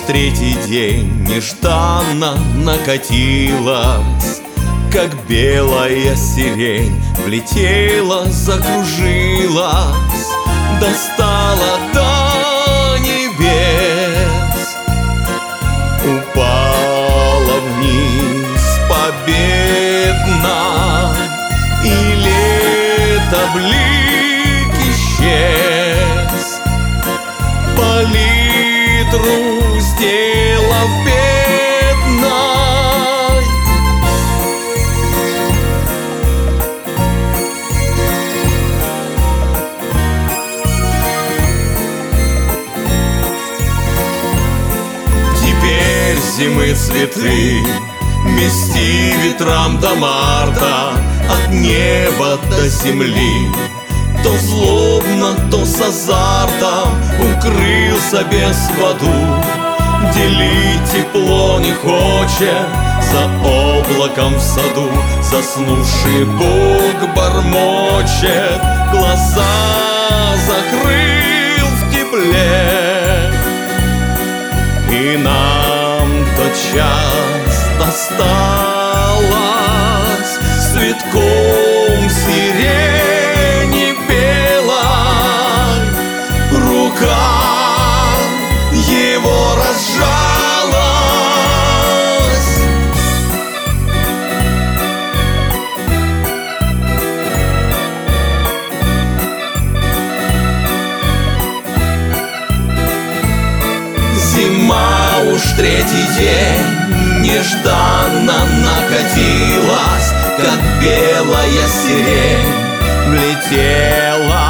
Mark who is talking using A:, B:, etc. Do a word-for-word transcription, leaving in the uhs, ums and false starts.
A: третий день нежданно накатилась, как белая сирень влетела, закружилась, достала до небес, упала вниз победно, и лето блик исчез, палитру сделав бедной. Теперь зимы цветы мести ветрам до марта, от неба до земли, то злобно, то с азартом укрылся без воду. Делить тепло не хочет за облаком в саду. Заснувший Бог бормочет, глаза закрыл в тепле. И нам тот час досталось с цветком сирени белой. Рука его разжалась. Зима уж третий день нежданно накатилась, как белая сирень влетела